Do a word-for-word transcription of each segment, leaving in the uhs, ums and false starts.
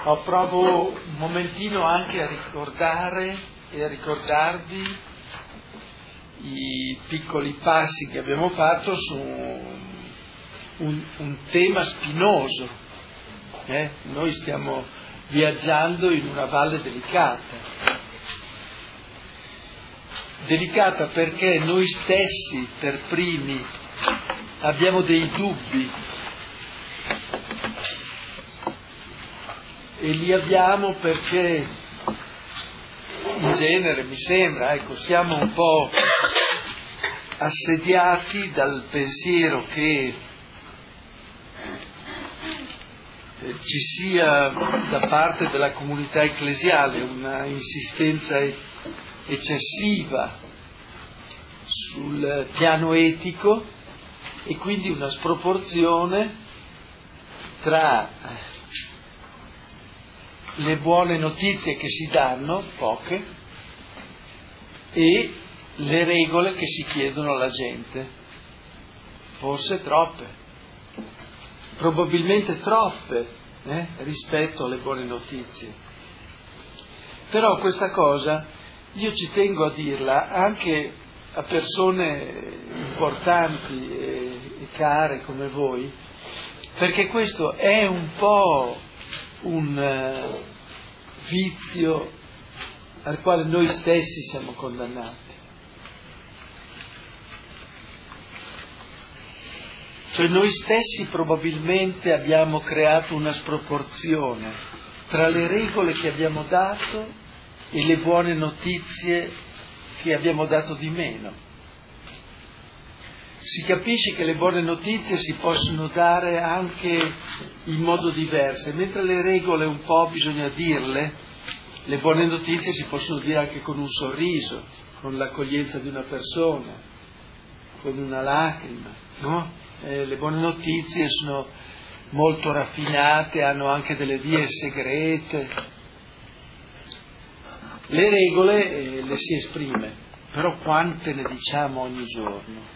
ho provo un momentino anche a ricordare e a ricordarvi i piccoli passi che abbiamo fatto su un, un tema spinoso. Eh? Noi stiamo viaggiando in una valle delicata. Delicata perché noi stessi per primi abbiamo dei dubbi e li abbiamo perché in genere mi sembra, ecco, siamo un po' assediati dal pensiero che ci sia da parte della comunità ecclesiale una insistenza eccessiva sul piano etico e quindi una sproporzione tra le buone notizie che si danno, poche, e le regole che si chiedono alla gente, forse troppe, probabilmente troppe eh, rispetto alle buone notizie. Però questa cosa io ci tengo a dirla anche a persone importanti e, e care come voi, perché questo è un po' un uh, vizio al quale noi stessi siamo condannati. Cioè noi stessi probabilmente abbiamo creato una sproporzione tra le regole che abbiamo dato e le buone notizie che abbiamo dato di meno. Si capisce che le buone notizie si possono dare anche in modo diverso, mentre le regole un po' bisogna dirle, le buone notizie si possono dire anche con un sorriso, con l'accoglienza di una persona, con una lacrima, no? Eh, le buone notizie sono molto raffinate, hanno anche delle vie segrete. Le regole eh, le si esprime, però quante ne diciamo ogni giorno?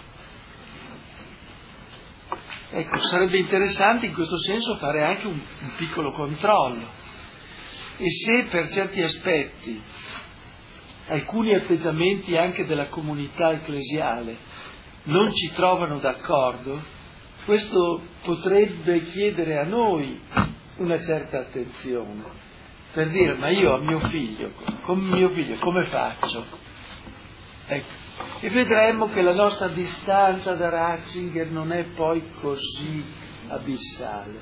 Ecco, sarebbe interessante in questo senso fare anche un, un piccolo controllo e se per certi aspetti alcuni atteggiamenti anche della comunità ecclesiale non ci trovano d'accordo, questo potrebbe chiedere a noi una certa attenzione, per dire, ma io a mio figlio, con mio figlio come faccio? Ecco. E vedremo che la nostra distanza da Ratzinger non è poi così abissale.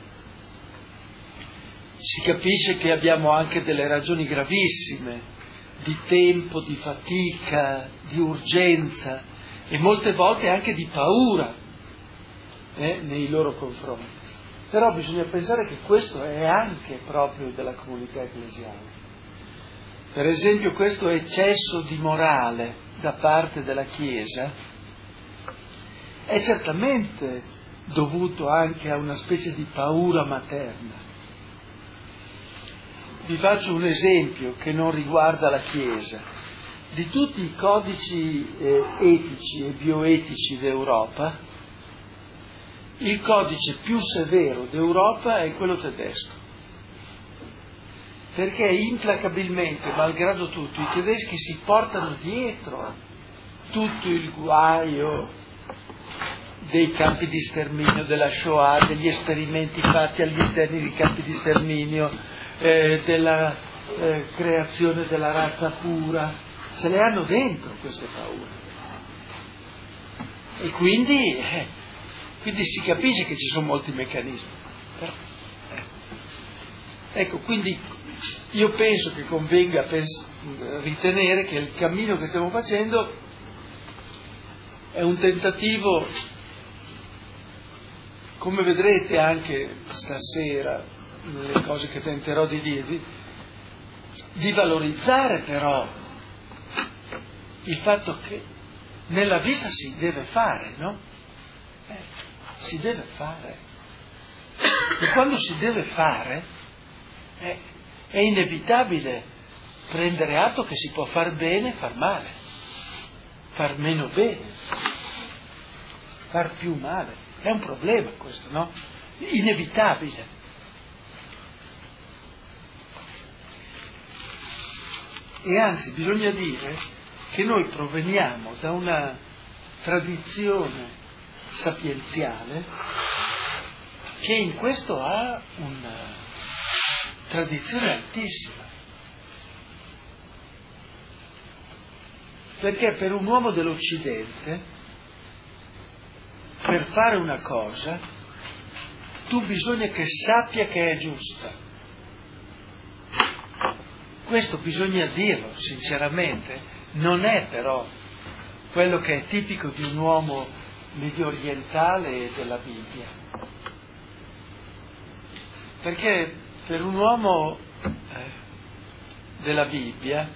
Si capisce che abbiamo anche delle ragioni gravissime di tempo, di fatica, di urgenza e molte volte anche di paura eh, nei loro confronti. Però bisogna pensare che questo è anche proprio della comunità ecclesiale. Per esempio questo eccesso di morale da parte della Chiesa è certamente dovuto anche a una specie di paura materna. Vi faccio un esempio che non riguarda la Chiesa. Di tutti i codici eh, etici e bioetici d'Europa, il codice più severo d'Europa è quello tedesco. Perché implacabilmente, malgrado tutto, i tedeschi si portano dietro tutto il guaio dei campi di sterminio, della Shoah, degli esperimenti fatti all'interno dei campi di sterminio, eh, della eh, creazione della razza pura, ce le hanno dentro queste paure. E quindi, eh, quindi si capisce che ci sono molti meccanismi. Però, eh. Ecco, quindi io penso che convenga pens- ritenere che il cammino che stiamo facendo è un tentativo, come vedrete anche stasera, nelle cose che tenterò di dirvi, di valorizzare però il fatto che nella vita si deve fare, no? Eh, si deve fare. E quando si deve fare, eh, è inevitabile prendere atto che si può far bene e far male, far meno bene, far più male. È un problema questo, no? Inevitabile. E anzi bisogna dire che noi proveniamo da una tradizione sapienziale che in questo ha una tradizione altissima. Perché per un uomo dell'Occidente, per fare una cosa, tu bisogna che sappia che è giusta. Questo bisogna dirlo sinceramente, non è però quello che è tipico di un uomo medio orientale e della Bibbia. Perché per un uomo eh, della Bibbia,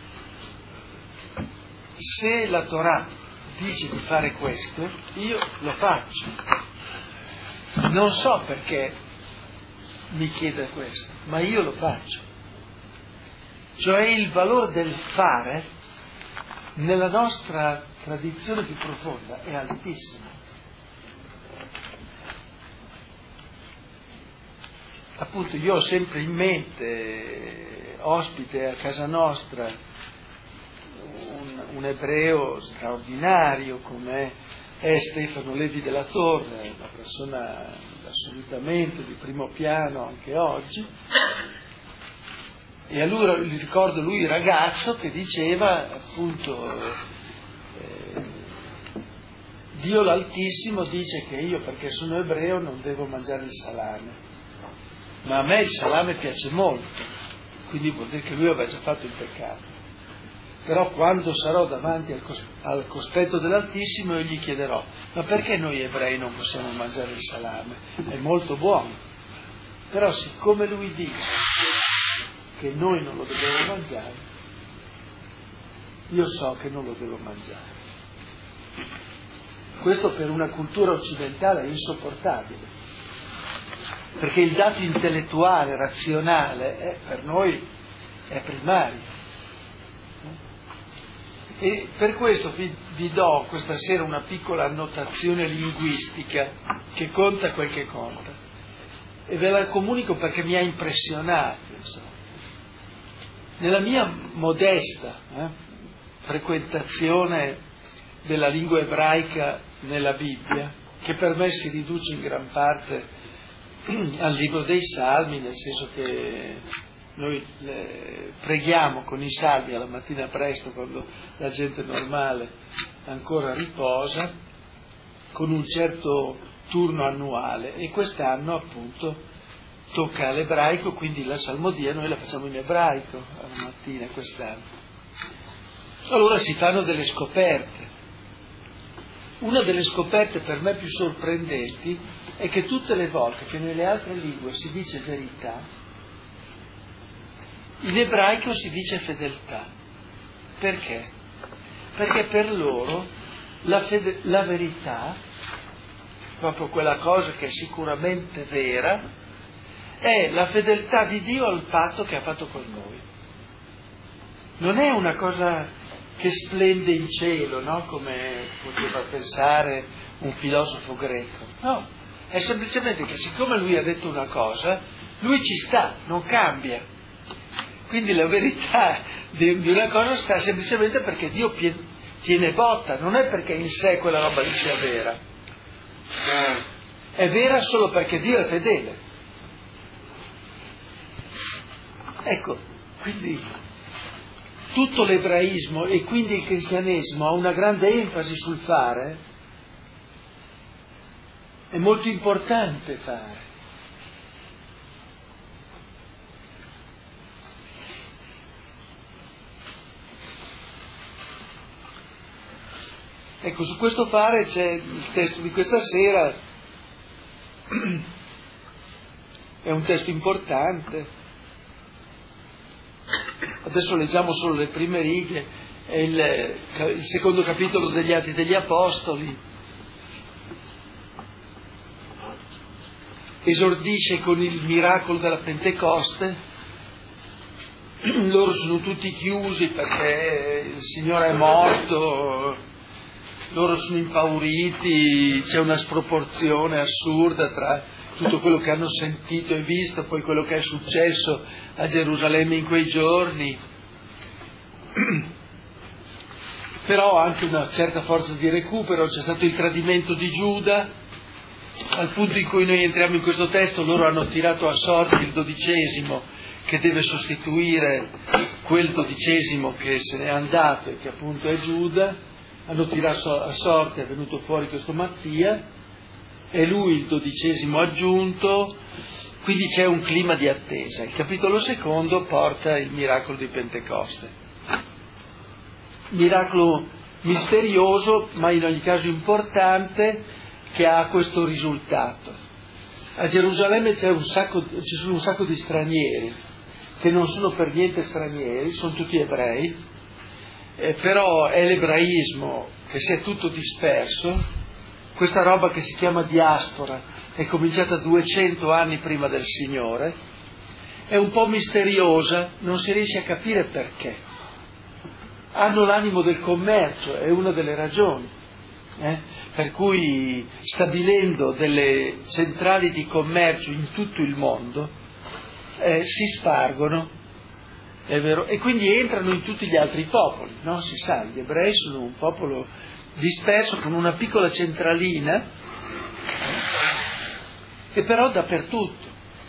se la Torah dice di fare questo, io lo faccio. Non so perché mi chiede questo, ma io lo faccio. Cioè il valore del fare nella nostra tradizione più profonda è altissimo. Appunto io ho sempre in mente, ospite a casa nostra, un, un ebreo straordinario come è Stefano Levi della Torre, una persona assolutamente di primo piano anche oggi. E allora gli ricordo lui ragazzo che diceva appunto eh, Dio l'Altissimo dice che io perché sono ebreo non devo mangiare il salame, ma a me il salame piace molto, quindi vuol dire che lui aveva già fatto il peccato. Però quando sarò davanti al, cos- al cospetto dell'Altissimo io gli chiederò: ma perché noi ebrei non possiamo mangiare il salame? È molto buono. Però siccome lui dice che noi non lo dobbiamo mangiare, io so che non lo devo mangiare. Questo per una cultura occidentale è insopportabile, perché il dato intellettuale, razionale, è, per noi è primario. E per questo vi, vi do questa sera una piccola annotazione linguistica che conta quel che conta, e ve la comunico perché mi ha impressionato, insomma. Nella mia modesta eh, frequentazione della lingua ebraica nella Bibbia, che per me si riduce in gran parte al libro dei Salmi, nel senso che noi le preghiamo con i salmi alla mattina presto quando la gente normale ancora riposa, con un certo turno annuale, e quest'anno appunto tocca all'ebraico, quindi la salmodia noi la facciamo in ebraico alla mattina quest'anno. Allora si fanno delle scoperte. Una delle scoperte per me più sorprendenti è che tutte le volte che nelle altre lingue si dice verità, in ebraico si dice fedeltà. Perché? Perché per loro la, fede- la verità, proprio quella cosa che è sicuramente vera, è la fedeltà di Dio al patto che ha fatto con noi. Non è una cosa che splende in cielo, no? Come poteva pensare un filosofo greco. No, è semplicemente che siccome lui ha detto una cosa, lui ci sta, non cambia. Quindi la verità di una cosa sta semplicemente perché Dio tiene botta, non è perché in sé quella roba lì sia vera. È vera solo perché Dio è fedele. Ecco, quindi tutto l'ebraismo e quindi il cristianesimo ha una grande enfasi sul fare. È molto importante fare. Ecco, su questo fare c'è il testo di questa sera, è un testo importante. Adesso leggiamo solo le prime righe, è il, il secondo capitolo degli Atti degli Apostoli. Esordisce con il miracolo della Pentecoste. Loro sono tutti chiusi perché il Signore è morto, loro sono impauriti, c'è una sproporzione assurda tra tutto quello che hanno sentito e visto, poi quello che è successo a Gerusalemme in quei giorni. però anche una certa forza di recupero. C'è stato il tradimento di Giuda, al punto in cui noi entriamo in questo testo, loro hanno tirato a sorte il dodicesimo che deve sostituire quel dodicesimo che se n'è andato e che appunto è Giuda, hanno tirato a sorte, è venuto fuori questo Mattia, è lui il dodicesimo aggiunto, quindi c'è un clima di attesa. Il capitolo secondo porta il miracolo di Pentecoste, miracolo misterioso ma in ogni caso importante, che ha questo risultato. A Gerusalemme c'è un sacco, ci sono un sacco di stranieri, che non sono per niente stranieri, sono tutti ebrei, eh, però è l'ebraismo che si è tutto disperso. Questa roba che si chiama diaspora è cominciata duecento anni prima del Signore, è un po' misteriosa, non si riesce a capire perché. Hanno l'animo del commercio, è una delle ragioni. Eh? Per cui stabilendo delle centrali di commercio in tutto il mondo eh, si spargono, è vero, e quindi entrano in tutti gli altri popoli, no? Si sa, gli ebrei sono un popolo disperso con una piccola centralina, e però dappertutto,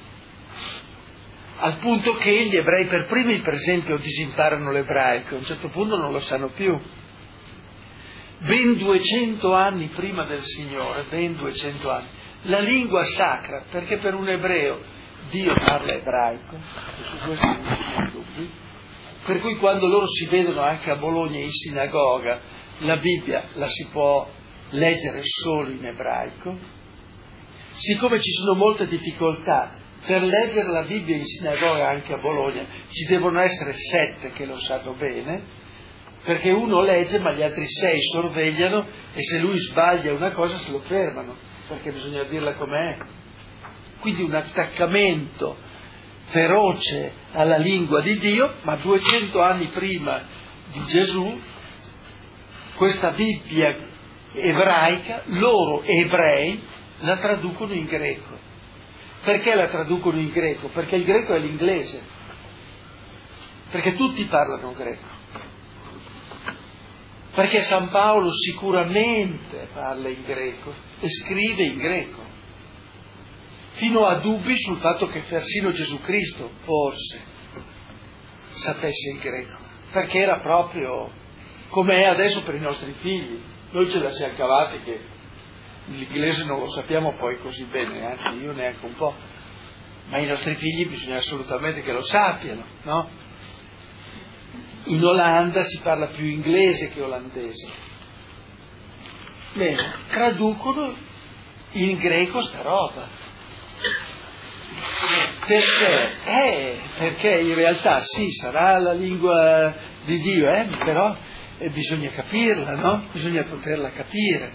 al punto che gli ebrei per primi, per esempio, disimparano l'ebraico, a un certo punto non lo sanno più. Ben duecento anni prima del Signore, ben duecento anni, la lingua sacra, perché per un ebreo Dio parla ebraico, e su questo non ci sono dubbi, per cui quando loro si vedono anche a Bologna in sinagoga, la Bibbia la si può leggere solo in ebraico. Siccome ci sono molte difficoltà per leggere la Bibbia in sinagoga anche a Bologna, ci devono essere sette che lo sanno bene, perché uno legge ma gli altri sei sorvegliano, e se lui sbaglia una cosa se lo fermano, perché bisogna dirla com'è. Quindi un attaccamento feroce alla lingua di Dio, ma duecento anni prima di Gesù, questa Bibbia ebraica, loro ebrei la traducono in greco. Perché la traducono in greco? Perché il greco è l'inglese, perché tutti parlano greco. Perché San Paolo sicuramente parla in greco e scrive in greco, fino a dubbi sul fatto che persino Gesù Cristo forse sapesse il greco, perché era proprio come è adesso per i nostri figli. Noi ce la siamo cavati che l'inglese non lo sappiamo poi così bene, anzi io neanche un po', ma i nostri figli bisogna assolutamente che lo sappiano, no? In Olanda si parla più inglese che olandese. Bene, traducono in greco sta roba. Perché? Eh, perché in realtà sì, sarà la lingua di Dio, eh, però eh, bisogna capirla, no? Bisogna poterla capire.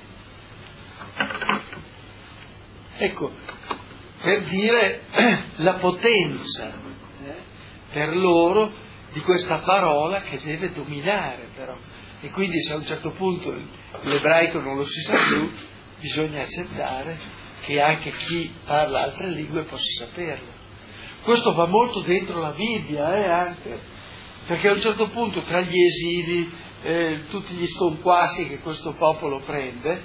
Ecco, per dire la potenza eh, per loro di questa parola che deve dominare però, e quindi se a un certo punto l'ebraico non lo si sa più, bisogna accettare che anche chi parla altre lingue possa saperlo. Questo va molto dentro la Bibbia, eh, anche, perché a un certo punto tra gli esili, eh, tutti gli sconquassi che questo popolo prende,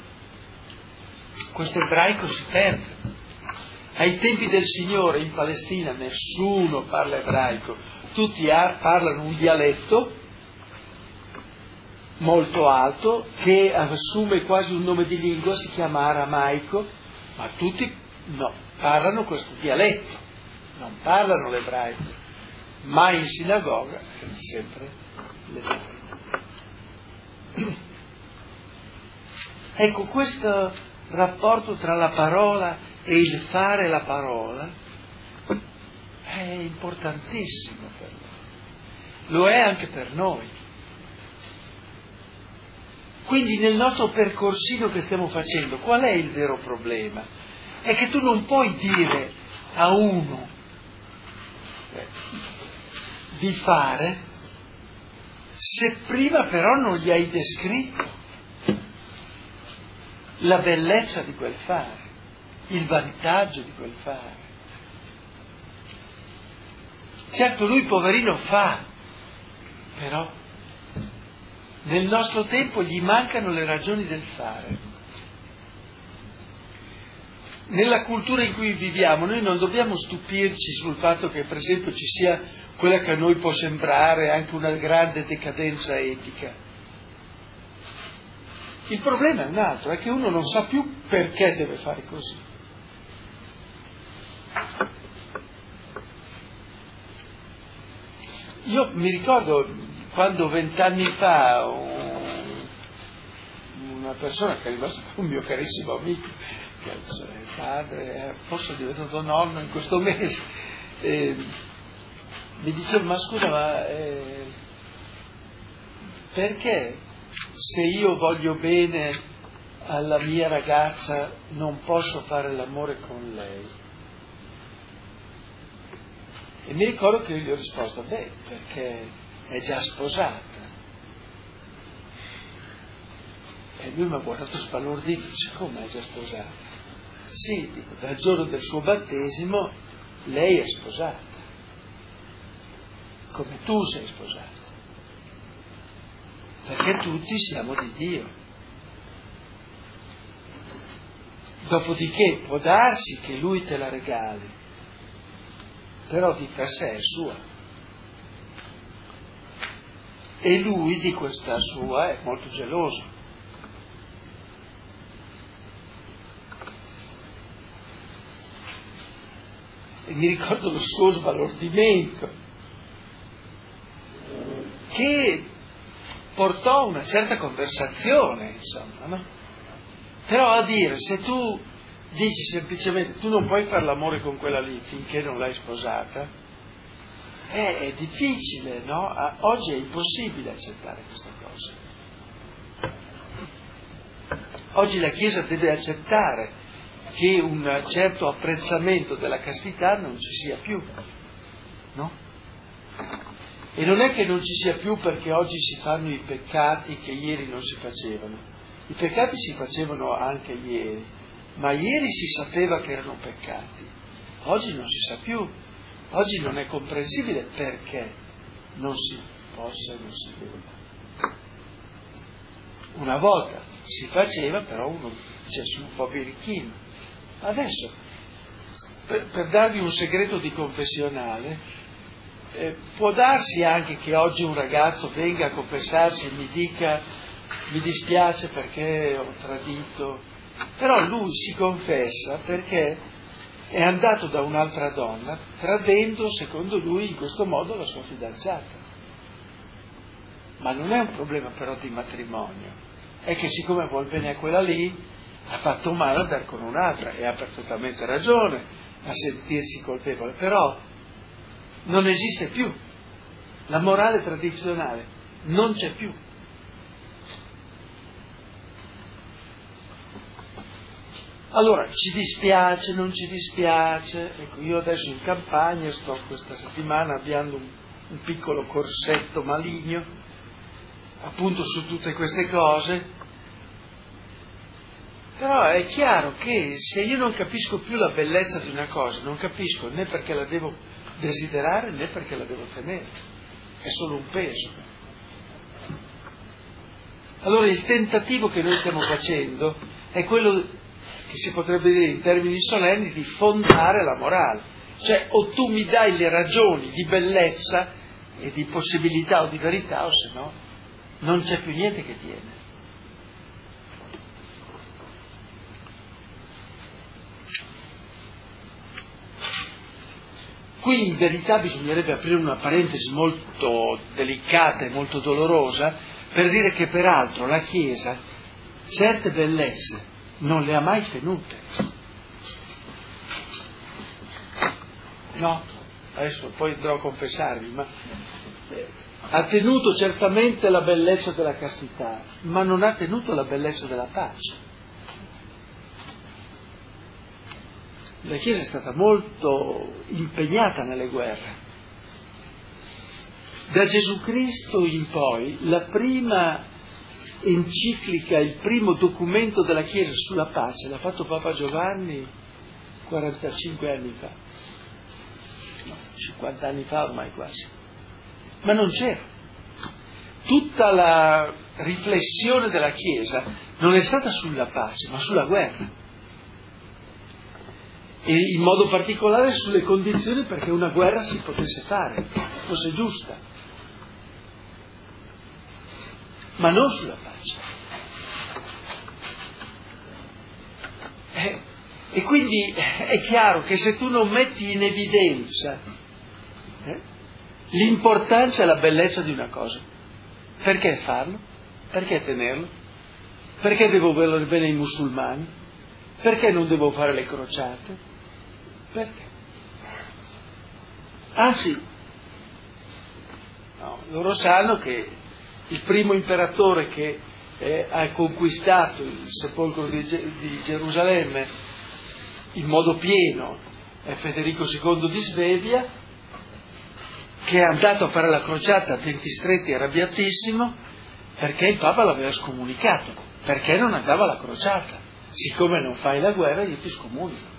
questo ebraico si perde. Ai tempi del Signore in Palestina nessuno parla ebraico, tutti parlano un dialetto molto alto che assume quasi un nome di lingua, si chiama aramaico, ma tutti no, parlano questo dialetto, non parlano l'ebraico, ma in sinagoga è sempre l'ebraico. Ecco, questo rapporto tra la parola e il fare la parola è importantissimo per loro, lo è anche per noi. Quindi nel nostro percorsino che stiamo facendo, qual è il vero problema? È che tu non puoi dire a uno eh, di fare se prima però non gli hai descritto la bellezza di quel fare, il vantaggio di quel fare. Certo lui poverino fa, però nel nostro tempo gli mancano le ragioni del fare. Nella cultura in cui viviamo noi non dobbiamo stupirci sul fatto che per esempio ci sia quella che a noi può sembrare anche una grande decadenza etica. Il problema è un altro, è che uno non sa più perché deve fare così. Io mi ricordo quando vent'anni fa una persona che è rimasta un mio carissimo amico, che è padre, forse è diventato nonno in questo mese, eh, mi diceva: ma scusa, ma eh, perché se io voglio bene alla mia ragazza non posso fare l'amore con lei? E mi ricordo che io gli ho risposto: beh, perché è già sposata. E lui mi ha guardato sbalordito, dice: come è già sposata? Sì, dico, dal giorno del suo battesimo lei è sposata, come tu sei sposato, perché tutti siamo di Dio. Dopodiché può darsi che lui te la regali, però di per sé è sua. E lui di questa sua è molto geloso. E mi ricordo lo suo sbalordimento, che portò una certa conversazione, insomma, no? Però a dire, se tu dici semplicemente tu non puoi fare l'amore con quella lì finché non l'hai sposata, è, è difficile, no? Oggi è impossibile accettare questa cosa. Oggi la Chiesa deve accettare che un certo apprezzamento della castità non ci sia più, no? E non è che non ci sia più perché oggi si fanno i peccati che ieri non si facevano. I peccati si facevano anche ieri, ma ieri si sapeva che erano peccati. Oggi non si sa più. Oggi non è comprensibile perché non si possa e non si debba. Una volta si faceva, però uno diceva: sono un po' birichino. Adesso, per, per darvi un segreto di confessionale, eh, può darsi anche che oggi un ragazzo venga a confessarsi e mi dica: mi dispiace perché ho tradito, però lui si confessa perché è andato da un'altra donna, tradendo secondo lui in questo modo la sua fidanzata. Ma non è un problema però di matrimonio, è che siccome vuol bene a quella lì ha fatto male ad andare con un'altra, e ha perfettamente ragione a sentirsi colpevole, però non esiste più. La morale tradizionale non c'è più. Allora, ci dispiace, non ci dispiace. Ecco, io adesso in campagna sto questa settimana avviando un, un piccolo corsetto maligno, appunto su tutte queste cose. Però è chiaro che se io non capisco più la bellezza di una cosa, non capisco né perché la devo desiderare né perché la devo tenere. È solo un peso. Allora il tentativo che noi stiamo facendo è quello che si potrebbe dire in termini solenni di fondare la morale. Cioè o tu mi dai le ragioni di bellezza e di possibilità o di verità, o se no non c'è più niente che tiene. Qui in verità bisognerebbe aprire una parentesi molto delicata e molto dolorosa per dire che peraltro la Chiesa certe bellezze non le ha mai tenute. No, adesso poi andrò a confessarvi, ma ha tenuto certamente la bellezza della castità, ma non ha tenuto la bellezza della pace. La Chiesa è stata molto impegnata nelle guerre. Da Gesù Cristo in poi, la prima enciclica, il primo documento della Chiesa sulla pace l'ha fatto Papa Giovanni quarantacinque anni fa, no, cinquanta anni fa ormai quasi, ma non c'era. tutta la riflessione della Chiesa non è stata sulla pace, ma sulla guerra. E in modo particolare sulle condizioni perché una guerra si potesse fare, fosse giusta, ma non sulla pace. Eh, e quindi è chiaro che se tu non metti in evidenza eh, l'importanza e la bellezza di una cosa, perché farlo? Perché tenerlo? Perché devo volere bene ai musulmani? Perché non devo fare le crociate? Perché? Anzi, no, loro sanno che il primo imperatore che eh, ha conquistato il sepolcro di, di Gerusalemme in modo pieno è Federico secondo di Svevia, che è andato a fare la crociata a denti stretti e arrabbiatissimo perché il Papa l'aveva scomunicato, perché non andava alla crociata. Siccome non fai la guerra io ti scomunico.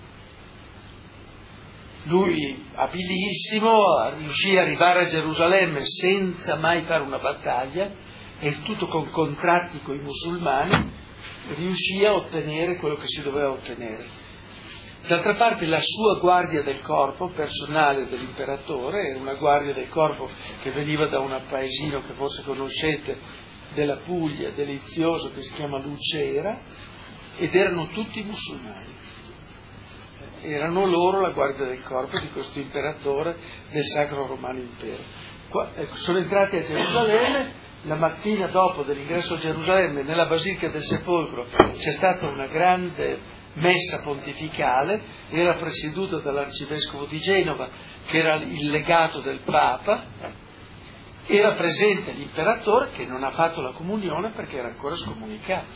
Lui, abilissimo, riuscì ad arrivare a Gerusalemme senza mai fare una battaglia, e tutto con contratti con i musulmani, riuscì a ottenere quello che si doveva ottenere. D'altra parte la sua guardia del corpo, personale dell'imperatore, era una guardia del corpo che veniva da un paesino che forse conoscete, della Puglia, delizioso, che si chiama Lucera, ed erano tutti musulmani. Erano loro la guardia del corpo di questo imperatore del Sacro Romano Impero. Qua, ecco, sono entrati a Gerusalemme, la mattina dopo dell'ingresso a Gerusalemme, nella Basilica del Sepolcro, c'è stata una grande messa pontificale, era presieduta dall'arcivescovo di Genova, che era il legato del Papa, era presente l'imperatore che non ha fatto la comunione perché era ancora scomunicato,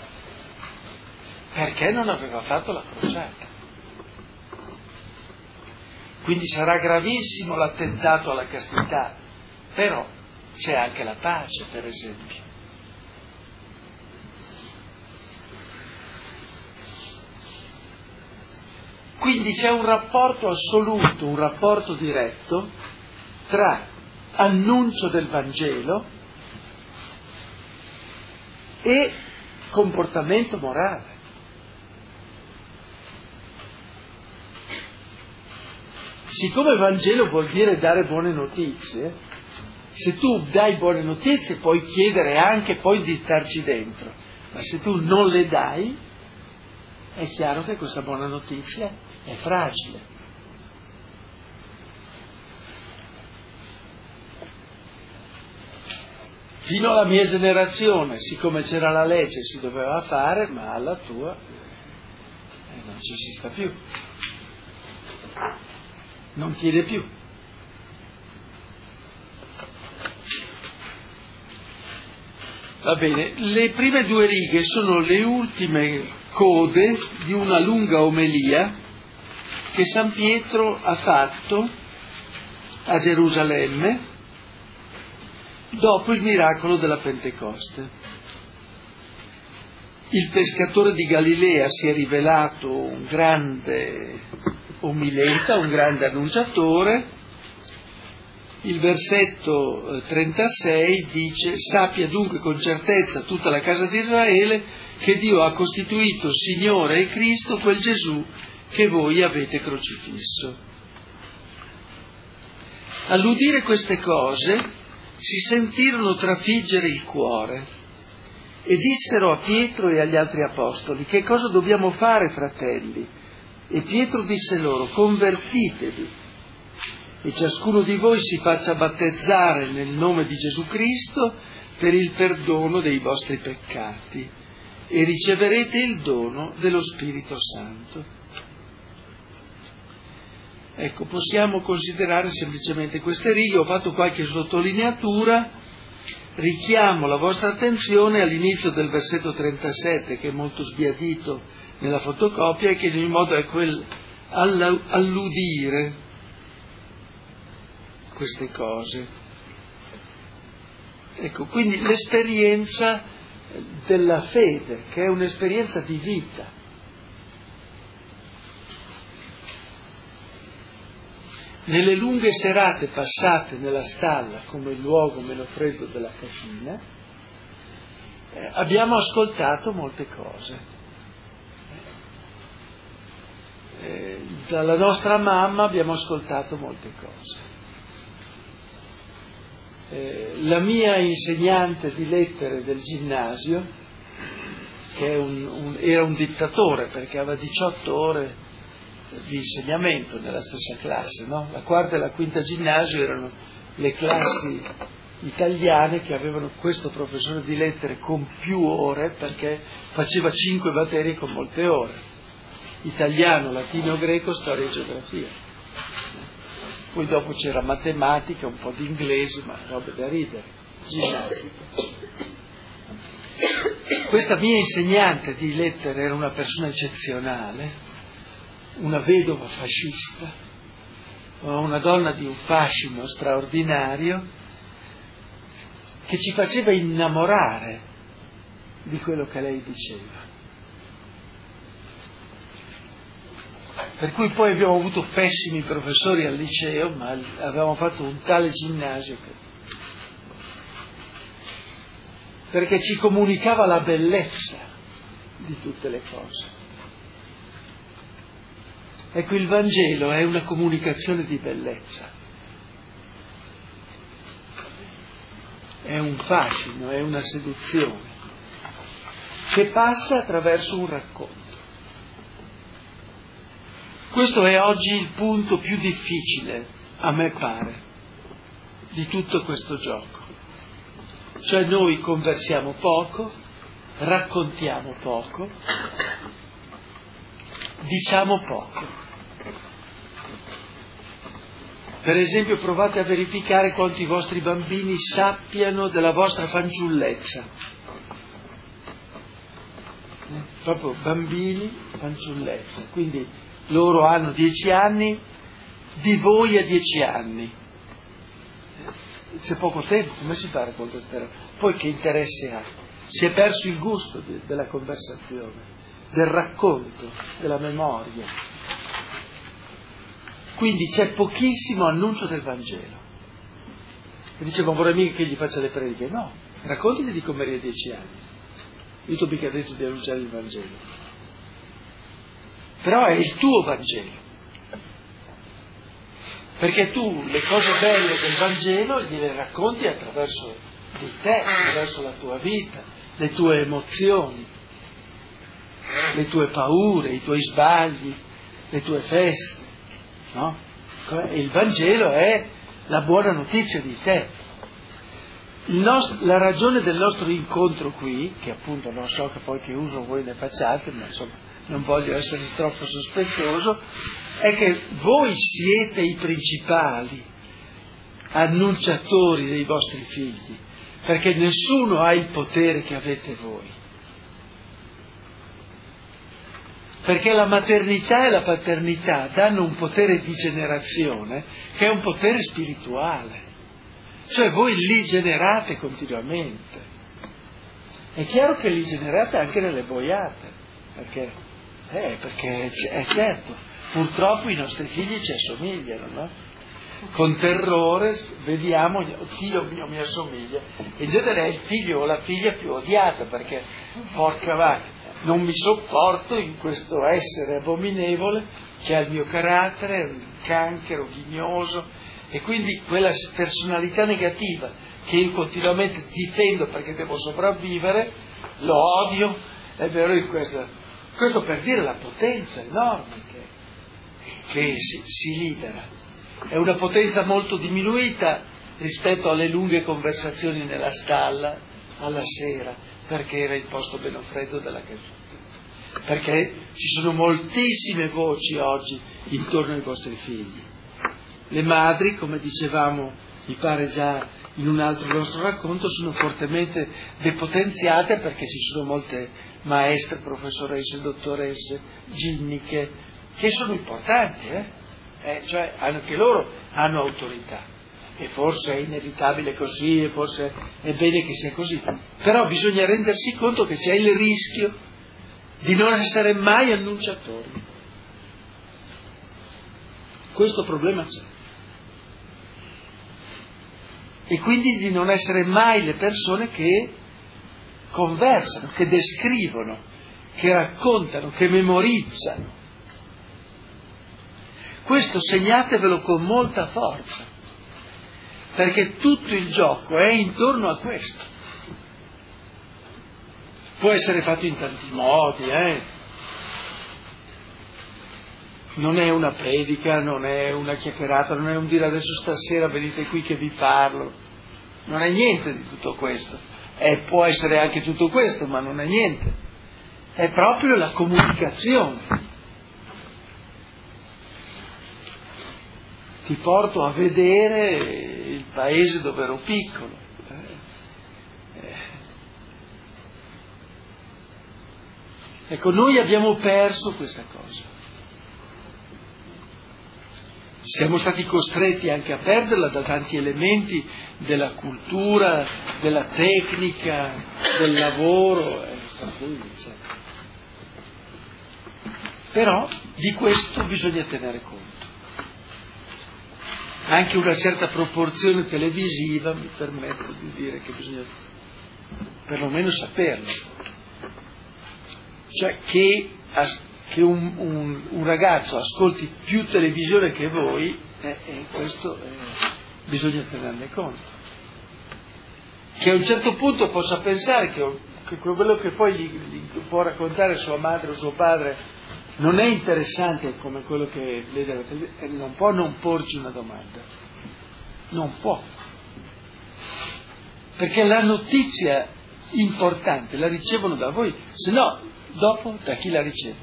perché non aveva fatto la crociata. Quindi sarà gravissimo l'attentato alla castità, però c'è anche la pace, per esempio. Quindi c'è un rapporto assoluto, un rapporto diretto tra annuncio del Vangelo e comportamento morale. Siccome Vangelo vuol dire dare buone notizie, se tu dai buone notizie puoi chiedere anche poi di starci dentro, ma se tu non le dai, è chiaro che questa buona notizia è fragile. Fino alla mia generazione, siccome c'era la legge, si doveva fare, ma alla tua eh, non ci si sta più. Non chiede più. Va bene, le prime due righe sono le ultime code di una lunga omelia che San Pietro ha fatto a Gerusalemme dopo il miracolo della Pentecoste. Il pescatore di Galilea si è rivelato un grande omileta, un grande annunciatore. Il versetto trentasei dice: sappia dunque con certezza tutta la casa di Israele che Dio ha costituito Signore e Cristo quel Gesù che voi avete crocifisso. All'udire queste cose si sentirono trafiggere il cuore e dissero a Pietro e agli altri apostoli: che cosa dobbiamo fare, fratelli? E Pietro disse loro: convertitevi e ciascuno di voi si faccia battezzare nel nome di Gesù Cristo per il perdono dei vostri peccati e riceverete il dono dello Spirito Santo. Ecco, possiamo considerare semplicemente queste righe. Ho fatto qualche sottolineatura, richiamo la vostra attenzione all'inizio del versetto trentasette, che è molto sbiadito nella fotocopia e che in ogni modo è quel alludire queste cose. Ecco, quindi l'esperienza della fede, che è un'esperienza di vita. nelle lunghe serate passate nella stalla come il luogo meno freddo della cascina, eh, abbiamo ascoltato molte cose. Eh, dalla nostra mamma abbiamo ascoltato molte cose. Eh, la mia insegnante di lettere del ginnasio, che è un, un, era un dittatore perché aveva diciotto ore di insegnamento nella stessa classe, no? La quarta e la quinta ginnasio erano le classi italiane che avevano questo professore di lettere con più ore perché faceva cinque materie con molte ore: italiano, latino, greco, storia e geografia. Poi dopo c'era matematica, un po' di inglese, ma robe da ridere, ginnastica. Questa mia insegnante di lettere era una persona eccezionale, una vedova fascista, una donna di un fascino straordinario che ci faceva innamorare di quello che lei diceva. Per cui poi abbiamo avuto pessimi professori al liceo, ma avevamo fatto un tale ginnasio che... perché ci comunicava la bellezza di tutte le cose. Ecco, il Vangelo è una comunicazione di bellezza, è un fascino, è una seduzione che passa attraverso un racconto. Questo è oggi il punto più difficile, a me pare, di tutto questo gioco. Cioè noi conversiamo poco, raccontiamo poco, diciamo poco. Per esempio provate a verificare quanto i vostri bambini sappiano della vostra fanciullezza. Eh? Proprio bambini, fanciullezza. Quindi loro hanno dieci anni, di voi a dieci anni. C'è poco tempo, come si fa a raccontare queste robe? Poi che interesse ha? Si è perso il gusto de- della conversazione, del racconto, della memoria. Quindi c'è pochissimo annuncio del Vangelo. E dicevo, vorrei mica che gli faccia le prediche. No, raccontati di come eri a dieci anni. Io ti ho mica detto di annunciare il Vangelo. Però è il tuo Vangelo. Perché tu le cose belle del Vangelo gliele racconti attraverso di te, attraverso la tua vita, le tue emozioni, le tue paure, i tuoi sbagli, le tue feste, no? E il Vangelo è la buona notizia di te. Il nostro, la ragione del nostro incontro qui, che appunto non so che poi che uso voi ne facciate, ma insomma non voglio essere troppo sospettoso, è che voi siete i principali annunciatori dei vostri figli, perché nessuno ha il potere che avete voi. Perché la maternità e la paternità danno un potere di generazione che è un potere spirituale. Cioè voi li generate continuamente. È chiaro che li generate anche nelle boiate, perché, eh, perché è certo, purtroppo i nostri figli ci assomigliano, no? Con terrore vediamo, Dio mio mi assomiglia. In genere è il figlio o la figlia più odiata, perché, porca vacca, non mi sopporto in questo essere abominevole che ha il mio carattere, un canchero ghignoso, e quindi quella personalità negativa che io continuamente difendo perché devo sopravvivere, lo odio, è vero in questo, questo per dire la potenza enorme che, che si, si libera. È una potenza molto diminuita rispetto alle lunghe conversazioni nella stalla alla sera, perché era il posto meno freddo della cascina. Perché ci sono moltissime voci oggi intorno ai vostri figli. Le madri, come dicevamo, mi pare già in un altro nostro racconto, sono fortemente depotenziate perché ci sono molte maestre, professoresse, dottoresse, ginniche, che sono importanti, eh? Eh, cioè anche loro hanno autorità. E forse è inevitabile così, e forse è bene che sia così. Però bisogna rendersi conto che c'è il rischio di non essere mai annunciatori. Questo problema c'è. e quindi di non essere mai le persone che conversano, che descrivono, che raccontano, che memorizzano. Questo segnatevelo con molta forza, perché tutto il gioco è intorno a questo. Può essere fatto in tanti modi, eh? Non è una predica, non è una chiacchierata, non è un dire adesso stasera venite qui che vi parlo, non è niente di tutto questo. E può essere anche tutto questo, ma non è niente. È proprio la comunicazione. Ti porto a vedere il paese dove ero piccolo. Ecco, noi abbiamo perso questa cosa. Siamo stati costretti anche a perderla da tanti elementi della cultura, della tecnica, del lavoro. Eh, Però di questo bisogna tenere conto. Anche una certa proporzione televisiva mi permetto di dire che bisogna perlomeno saperlo. Cioè che, che un, un, un ragazzo ascolti più televisione che voi, eh, eh, questo eh, bisogna tenerne conto. Che a un certo punto possa pensare che, che quello che poi gli, gli può raccontare sua madre o suo padre non è interessante come quello che vede la televisione, non può non porci una domanda. Non può. Perché la notizia importante la ricevono da voi, se no dopo da chi la riceve?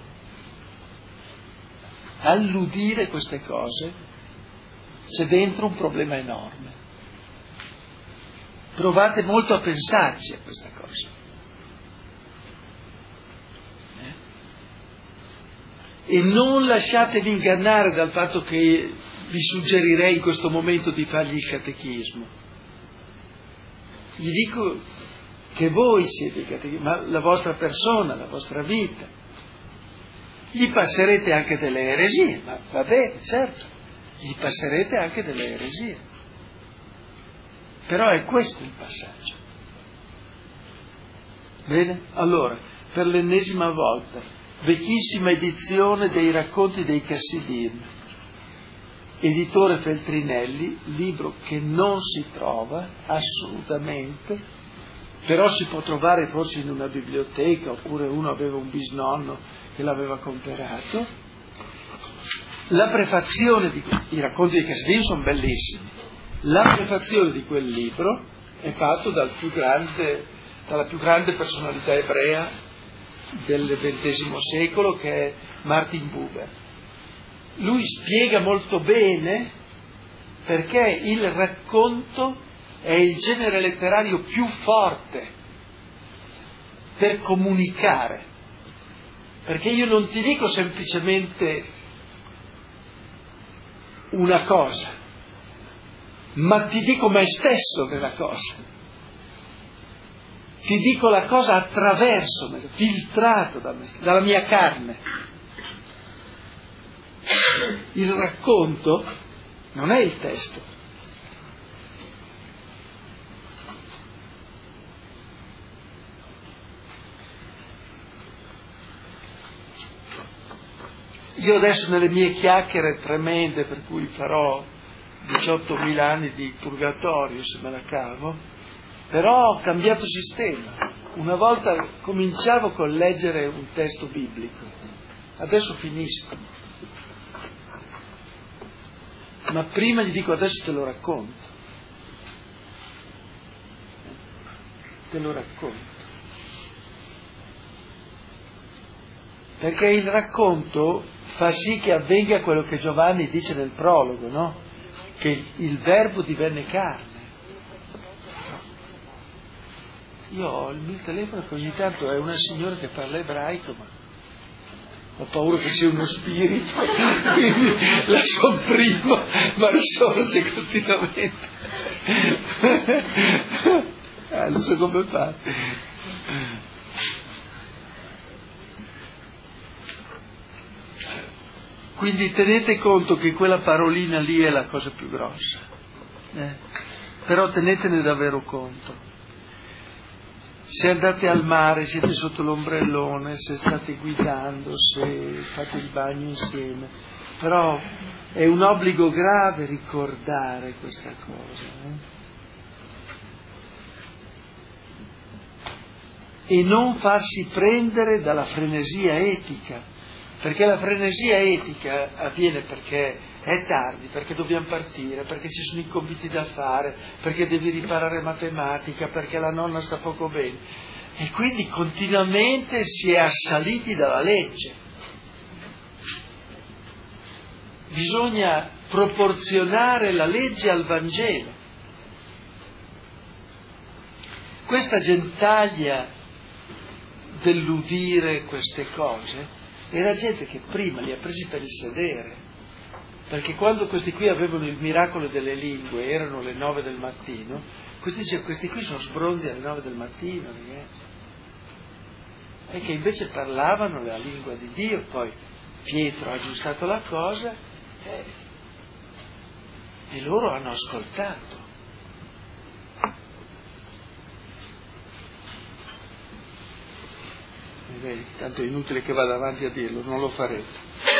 Alludire queste cose c'è dentro un problema enorme. Provate molto a pensarci a questa cosa. Eh? E non lasciatevi ingannare dal fatto che vi suggerirei in questo momento di fargli il catechismo. Gli dico che voi siete il catechismo, ma la vostra persona, la vostra vita. Gli passerete anche delle eresie, ma va bene, certo, gli passerete anche delle eresie. Però è questo il passaggio. Bene? Allora, per l'ennesima volta, vecchissima edizione dei racconti dei Cassidim, editore Feltrinelli, libro che non si trova assolutamente, però si può trovare forse in una biblioteca, oppure uno aveva un bisnonno che l'aveva comperato. La prefazione di i racconti di Cassidim sono bellissimi. La prefazione di quel libro è fatta dal più grande, dalla più grande personalità ebrea del ventesimo secolo, che è Martin Buber. Lui spiega molto bene perché il racconto è il genere letterario più forte per comunicare, perché io non ti dico semplicemente una cosa, ma ti dico me stesso nella cosa, ti dico la cosa attraverso me, filtrato da me, dalla mia carne. Il racconto non è il testo. Io adesso nelle mie chiacchiere tremende, per cui farò diciottomila anni di purgatorio se me la cavo, però ho cambiato sistema. Una volta cominciavo con leggere un testo biblico, adesso finisco. Ma prima gli dico adesso te lo racconto. Te lo racconto. Perché il racconto fa sì che avvenga quello che Giovanni dice nel prologo, no? Che il verbo divenne carne. Io ho il mio telefono che ogni tanto è una signora che parla ebraico, ma ho paura che sia uno spirito, quindi la sopprimo, ma risorge continuamente. Ah, non so come fare. Quindi tenete conto che quella parolina lì è la cosa più grossa. Eh? però tenetene davvero conto. Se andate al mare, siete sotto l'ombrellone, se state guidando, se fate il bagno insieme, però è un obbligo grave ricordare questa cosa. Eh? E non farsi prendere dalla frenesia etica, perché la frenesia etica avviene perché è tardi, perché dobbiamo partire, perché ci sono i compiti da fare, perché devi riparare matematica, perché la nonna sta poco bene. E quindi continuamente si è assaliti dalla legge. Bisogna proporzionare la legge al Vangelo. Questa gentaglia dell'udire queste cose era gente che prima li ha presi per il sedere, perché quando questi qui avevano il miracolo delle lingue, erano le nove del mattino, questi dice, questi qui sono sbronzi alle nove del mattino, ragazzi. E che invece parlavano la lingua di Dio. Poi Pietro ha aggiustato la cosa e, e loro hanno ascoltato. E vedi, tanto è inutile che vada avanti a dirlo, non lo farete.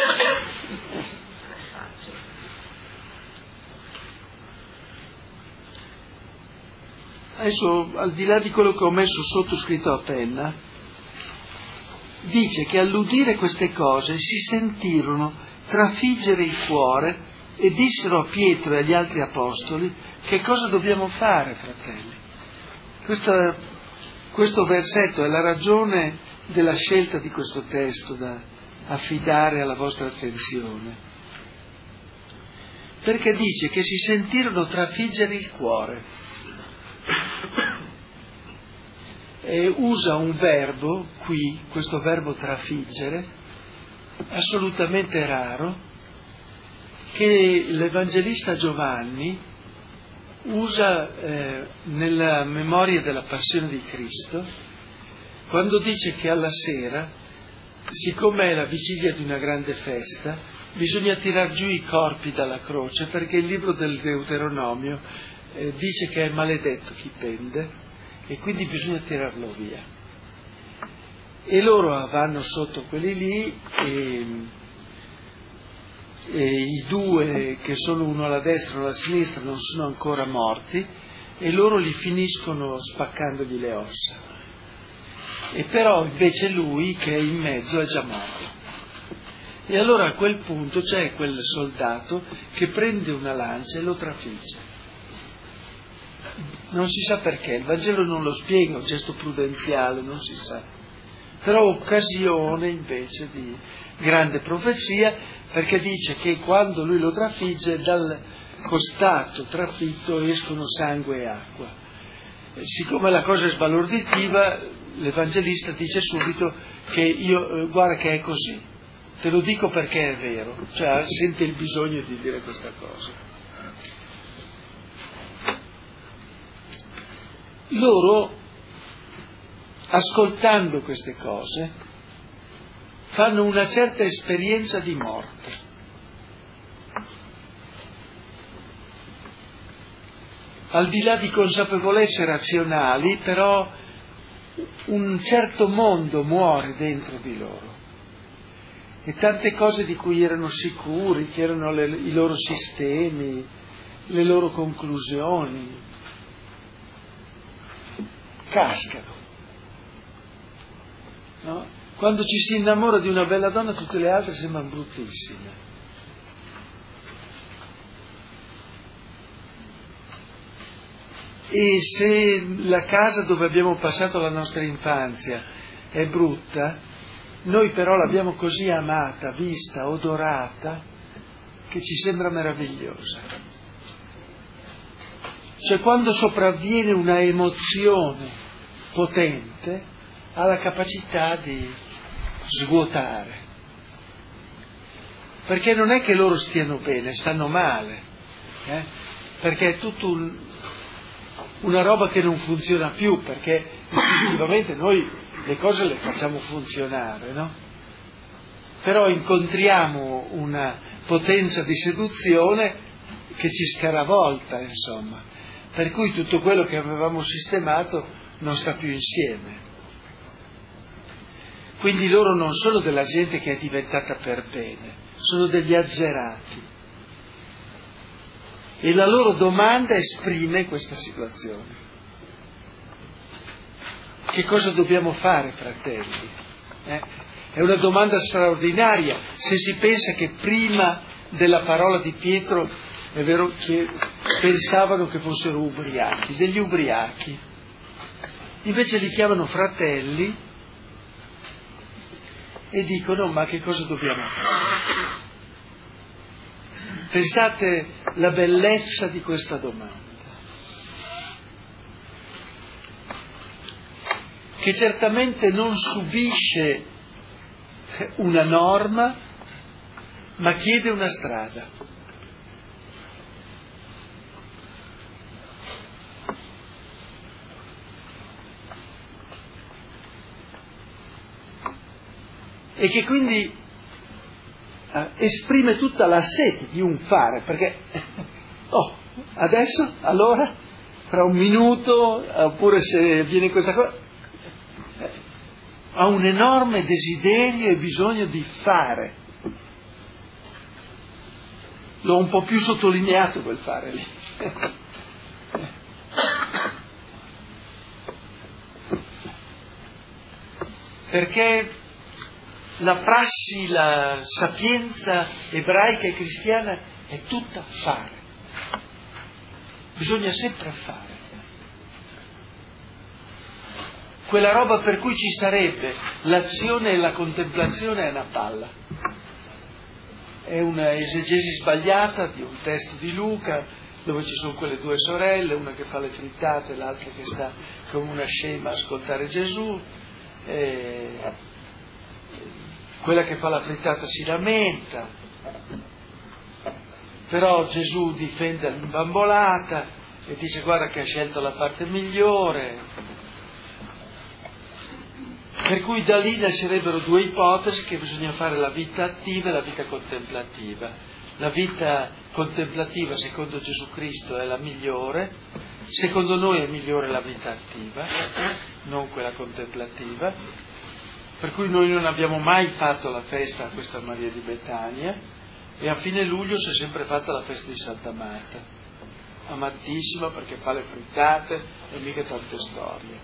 Adesso, al di là di quello che ho messo sotto scritto a penna, dice che all'udire queste cose si sentirono trafiggere il cuore e dissero a Pietro e agli altri apostoli: che cosa dobbiamo fare, fratelli? Questo, questo versetto è la ragione della scelta di questo testo da affidare alla vostra attenzione, perché dice che si sentirono trafiggere il cuore. E usa un verbo qui, questo verbo trafiggere, assolutamente raro, che l'Evangelista Giovanni usa eh, nella memoria della passione di Cristo, quando dice che alla sera, siccome è la vigilia di una grande festa, bisogna tirar giù i corpi dalla croce, perché il libro del Deuteronomio eh, dice che è maledetto chi pende, e quindi bisogna tirarlo via. E loro vanno sotto quelli lì e, e i due che sono uno alla destra e uno alla sinistra non sono ancora morti e loro li finiscono spaccandogli le ossa. E però invece lui che è in mezzo è già morto. E allora a quel punto c'è quel soldato che prende una lancia e lo trafigge. Non si sa perché, il Vangelo non lo spiega, è un gesto prudenziale, non si sa. Però occasione invece di grande profezia, perché dice che quando lui lo trafigge dal costato trafitto escono sangue e acqua. E siccome la cosa è sbalorditiva, l'Evangelista dice subito che io, guarda che è così, te lo dico perché è vero, cioè sente il bisogno di dire questa cosa. Loro, ascoltando queste cose, fanno una certa esperienza di morte. Al di là di consapevolezze razionali, però un certo mondo muore dentro di loro. E tante cose di cui erano sicuri, che erano le, i loro sistemi, le loro conclusioni, cascano. No? Quando ci si innamora di una bella donna, tutte le altre sembrano bruttissime. E se la casa dove abbiamo passato la nostra infanzia è brutta, noi però l'abbiamo così amata, vista, odorata, che ci sembra meravigliosa. Cioè quando sopravviene una emozione potente, ha la capacità di svuotare. Perché non è che loro stiano bene, stanno male, eh? Perché è tutta un, una roba che non funziona più, perché istintivamente noi le cose le facciamo funzionare, no? Però incontriamo una potenza di seduzione che ci scaravolta, insomma. per cui tutto quello che avevamo sistemato non sta più insieme. Quindi loro non sono della gente che è diventata per bene, sono degli azzerati. E la loro domanda esprime questa situazione. Che cosa dobbiamo fare, fratelli? Eh? È una domanda straordinaria se si pensa che prima della parola di Pietro è vero che pensavano che fossero ubriachi, degli ubriachi. Invece li chiamano fratelli e dicono: ma che cosa dobbiamo fare? Pensate la bellezza di questa domanda, che certamente non subisce una norma, ma chiede una strada. E che quindi eh, esprime tutta la sete di un fare, perché oh, adesso, allora, fra un minuto, oppure se viene questa cosa, eh, ha un enorme desiderio e bisogno di fare. L'ho un po' più sottolineato quel fare lì. Perché la prassi, la sapienza ebraica e cristiana è tutta fare. Bisogna sempre fare. Quella roba per cui ci sarebbe l'azione e la contemplazione è una palla. È una esegesi sbagliata di un testo di Luca, dove ci sono quelle due sorelle, una che fa le frittate, l'altra che sta come una scema a ascoltare Gesù. E quella che fa la frittata si lamenta, però Gesù difende l'imbambolata e dice: guarda che ha scelto la parte migliore. Per cui da lì nascerebbero due ipotesi, che bisogna fare la vita attiva e la vita contemplativa. La vita contemplativa secondo Gesù Cristo è la migliore, secondo noi è migliore la vita attiva, non quella contemplativa. Per cui noi non abbiamo mai fatto la festa a questa Maria di Betania e a fine luglio si è sempre fatta la festa di Santa Marta, amatissima perché fa le frittate e mica tante storie.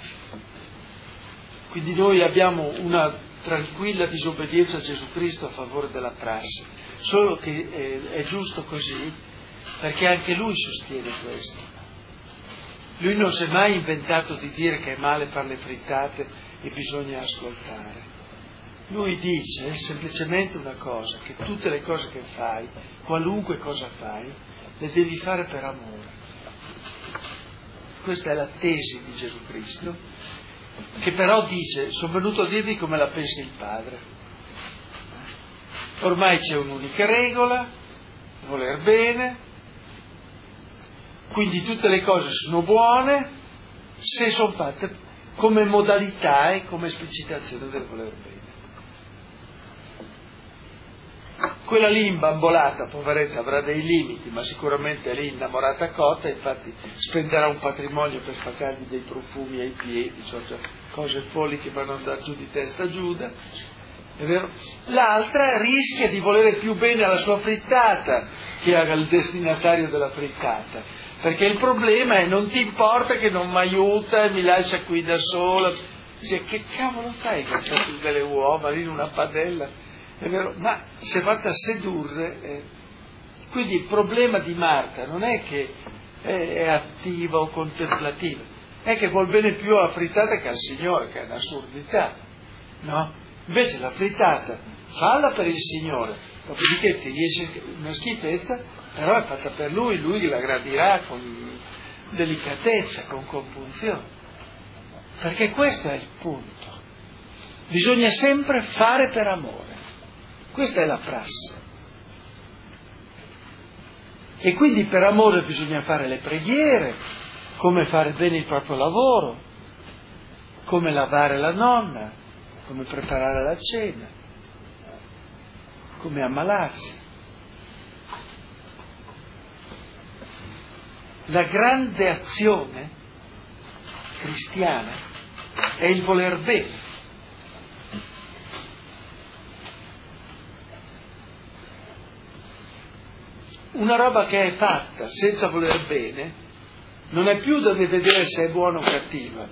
Quindi noi abbiamo una tranquilla disobbedienza a Gesù Cristo a favore della prassi, solo che è, è giusto così perché anche Lui sostiene questo. Lui non si è mai inventato di dire che è male fare le frittate e bisogna ascoltare. Lui dice semplicemente una cosa, che tutte le cose che fai, qualunque cosa fai, le devi fare per amore. Questa è la tesi di Gesù Cristo, che però dice: sono venuto a dirvi come la pensa il Padre. Ormai c'è un'unica regola, voler bene, quindi tutte le cose sono buone se sono fatte come modalità e come esplicitazione del voler bene. Quella lì imbambolata, poveretta, avrà dei limiti, ma sicuramente è lì innamorata cotta, infatti spenderà un patrimonio per pagargli dei profumi ai piedi, cioè cose folli che vanno da giù di testa a Giuda, è vero? L'altra rischia di volere più bene alla sua frittata che al destinatario della frittata, perché il problema è: non ti importa che non mi aiuta e mi lascia qui da sola. Dice: che cavolo fai che c'è delle uova lì in una padella? È vero? Ma si è fatta sedurre. Eh. Quindi il problema di Marta non è che è attiva o contemplativa, è che vuol bene più alla frittata che al Signore, che è un'assurdità, no? Invece la frittata falla per il Signore, dopodiché ti riesce una schifezza, però è fatta per Lui, Lui la gradirà con delicatezza, con compunzione. Perché questo è il punto. Bisogna sempre fare per amore. Questa è la prassi. E quindi per amore bisogna fare le preghiere, come fare bene il proprio lavoro, come lavare la nonna, come preparare la cena, come ammalarsi. la grande azione cristiana è il voler bene. Una roba che è fatta senza voler bene non è più da vedere se è buona o cattiva,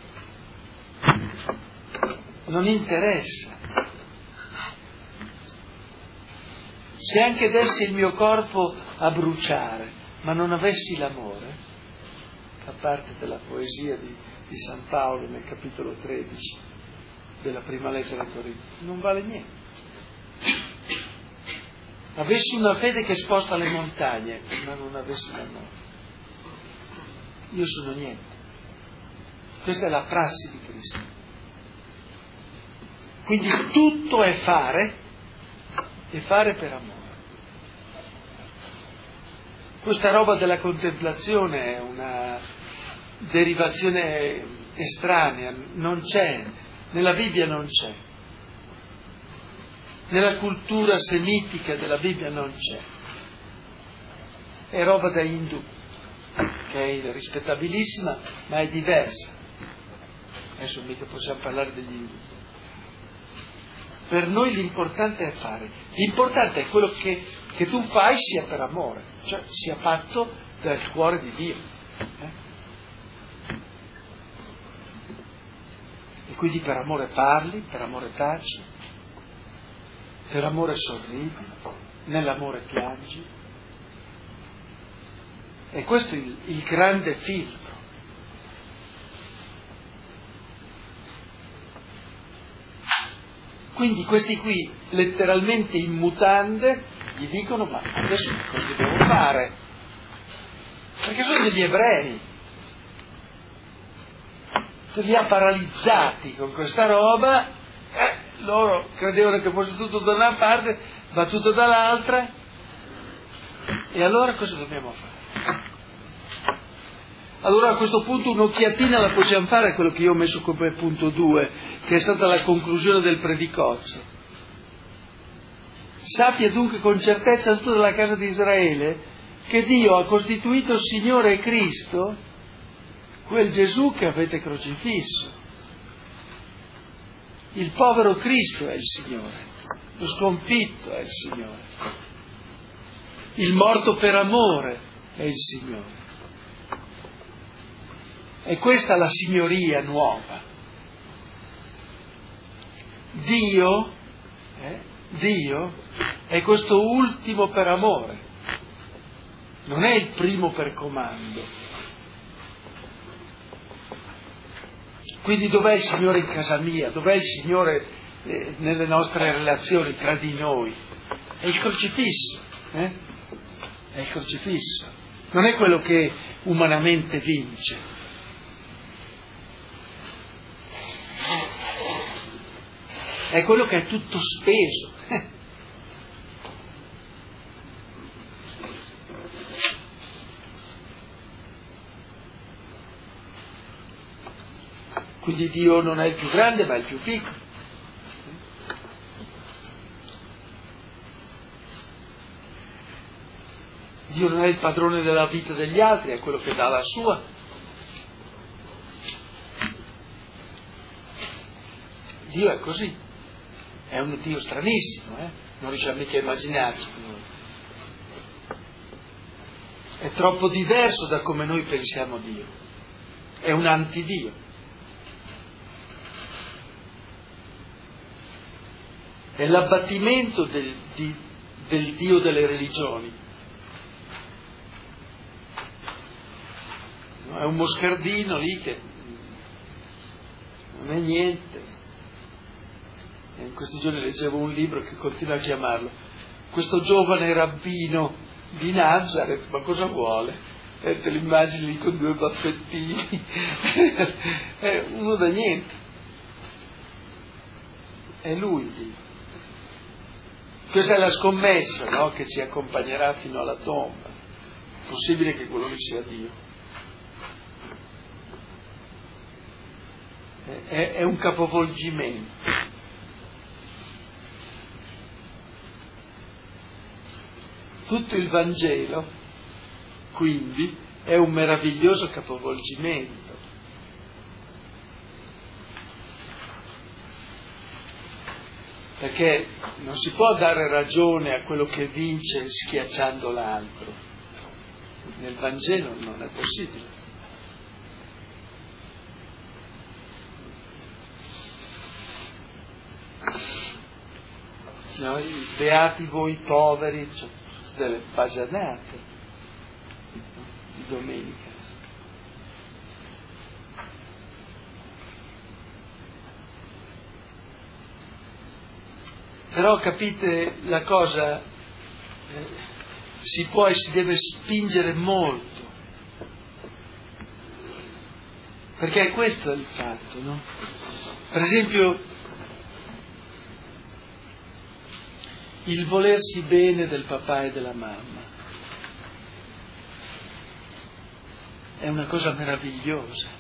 non interessa. Se anche dessi il mio corpo a bruciare, ma non avessi l'amore, fa parte della poesia di, di San Paolo nel capitolo tredici della prima lettera ai Corinzi, non vale niente. Avessi una fede che sposta le montagne, ma non avessi l'amore, io sono niente. Questa è la prassi di Cristo. Quindi tutto è fare, e fare per amore. Questa roba della contemplazione è una derivazione estranea, non c'è, nella Bibbia non c'è. Nella cultura semitica della Bibbia non c'è. È roba da indù, che è rispettabilissima, ma è diversa. Adesso mica possiamo parlare degli indù. Per noi l'importante è fare. L'importante è quello che, che tu fai sia per amore, cioè sia fatto dal cuore di Dio. Eh? E quindi per amore parli, per amore taci, per amore sorridi, nell'amore piangi. E questo è il, il grande filtro. Quindi questi qui, letteralmente in mutande, gli dicono: ma adesso cosa devo fare? Perché sono degli ebrei. Li ha paralizzati con questa roba, eh, loro credevano che fosse tutto da una parte, va tutto dall'altra, e allora cosa dobbiamo fare? Allora a questo punto un'occhiatina la possiamo fare a quello che io ho messo come punto due, che è stata la conclusione del predicozzo. Sappia dunque con certezza tutta la casa di Israele che Dio ha costituito Signore e Cristo quel Gesù che avete crocifisso. Il povero Cristo è il Signore, lo sconfitto è il Signore, il morto per amore è il Signore. E questa è la signoria nuova. Dio, eh, Dio è questo ultimo per amore, non è il primo per comando. Quindi dov'è il Signore in casa mia? Dov'è il Signore eh, nelle nostre relazioni tra di noi? È il crocifisso, eh? È il crocifisso. Non è quello che umanamente vince. È quello che è tutto speso. Quindi Dio non è il più grande, ma è il più piccolo. Dio non è il padrone della vita degli altri, è quello che dà la sua. Dio è così. È un Dio stranissimo, eh? Non riusciamo mica a immaginarci. È troppo diverso da come noi pensiamo a Dio. È un antidio. È l'abbattimento del, di, del Dio delle religioni. No, è un moscardino lì che non è niente. In questi giorni leggevo un libro che continua a chiamarlo questo giovane rabbino di Nazareth, ma cosa vuole? Eh, te l'immagini lì con due baffettini, è uno da niente. È lui Dio. Questa è la scommessa, no? Che ci accompagnerà fino alla tomba. È possibile che quello lì sia Dio. È, è un capovolgimento. Tutto il Vangelo, quindi, è un meraviglioso capovolgimento. Perché non si può dare ragione a quello che vince schiacciando l'altro. Nel Vangelo non è possibile. No, beati voi poveri, cioè, delle bagianate di domenica. Però capite la cosa, eh, si può e si deve spingere molto, perché questo è il fatto, no? Per esempio, il volersi bene del papà e della mamma è una cosa meravigliosa.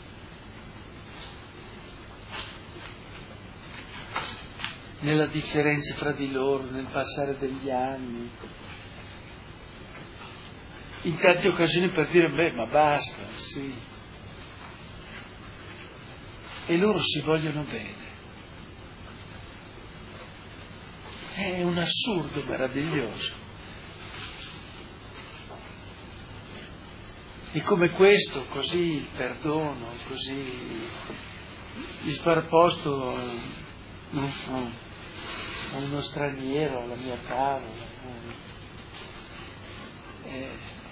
Nella differenza fra di loro, nel passare degli anni, in tante occasioni per dire, beh, ma basta, sì. E loro si vogliono bene. È un assurdo meraviglioso. E come questo, così il perdono, così il far posto no, no, a uno straniero, alla mia tavola. È,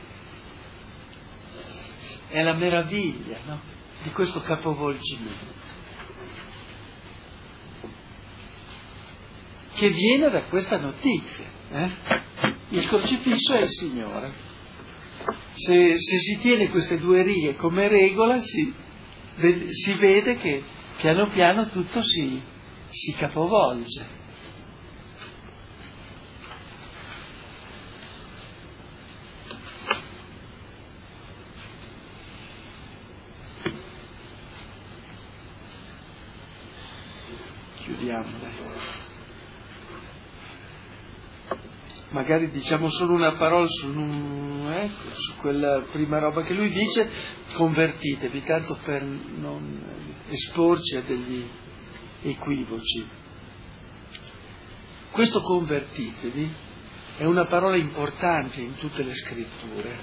è la meraviglia, no? Di questo capovolgimento, che viene da questa notizia. Eh? Il crocifisso è il Signore. Se, se si tiene queste due righe come regola, si, si vede che piano piano tutto si, si capovolge. Chiudiamo, dai. Magari diciamo solo una parola su, ecco, su quella prima roba che lui dice, convertitevi, tanto per non esporci a degli equivoci. Questo convertitevi è una parola importante in tutte le scritture,